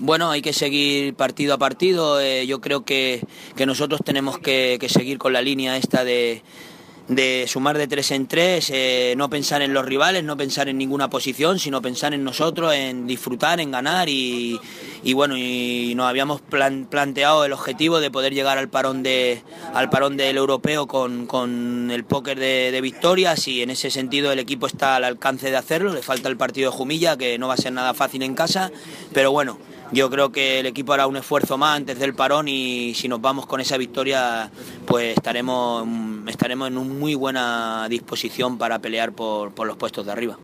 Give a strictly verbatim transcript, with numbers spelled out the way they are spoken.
Bueno, hay que seguir partido a partido. Eh, yo creo que, que nosotros tenemos que, que seguir con la línea esta de, de sumar de tres en tres, eh, no pensar en los rivales, no pensar en ninguna posición, sino pensar en nosotros, en disfrutar, en ganar y, y bueno, y nos habíamos plan, planteado el objetivo de poder llegar al parón de al parón del europeo con, con el póker de, de victorias, y en ese sentido el equipo está al alcance de hacerlo. Le falta el partido de Jumilla, que no va a ser nada fácil en casa, pero bueno, yo creo que el equipo hará un esfuerzo más antes del parón, y si nos vamos con esa victoria, pues estaremos, estaremos en una muy buena disposición para pelear por, por los puestos de arriba.